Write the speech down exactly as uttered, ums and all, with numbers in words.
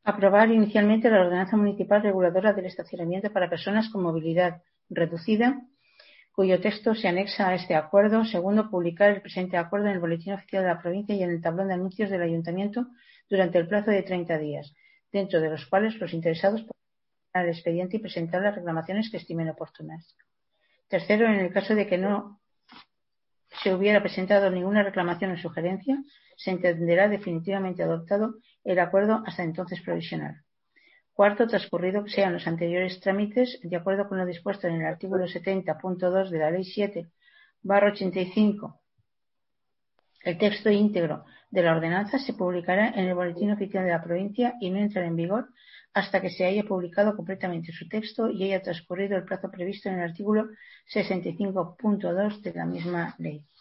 Aprobar inicialmente la ordenanza municipal reguladora del estacionamiento para personas con movilidad reducida, cuyo texto se anexa a este acuerdo. Segundo, publicar el presente acuerdo en el Boletín Oficial de la Provincia y en el tablón de anuncios del Ayuntamiento durante el plazo de treinta días, dentro de los cuales los interesados podrán el expediente y presentar las reclamaciones que estimen oportunas. Tercero, en el caso de que no se hubiera presentado ninguna reclamación o sugerencia, se entenderá definitivamente adoptado el acuerdo hasta entonces provisional. Cuarto, transcurrido que sean los anteriores trámites, de acuerdo con lo dispuesto en el artículo setenta punto dos de la Ley siete barra ochenta y cinco, el texto íntegro de la ordenanza se publicará en el Boletín Oficial de la Provincia y no entrará en vigor hasta que se haya publicado completamente su texto y haya transcurrido el plazo previsto en el artículo sesenta y cinco punto dos de la misma ley.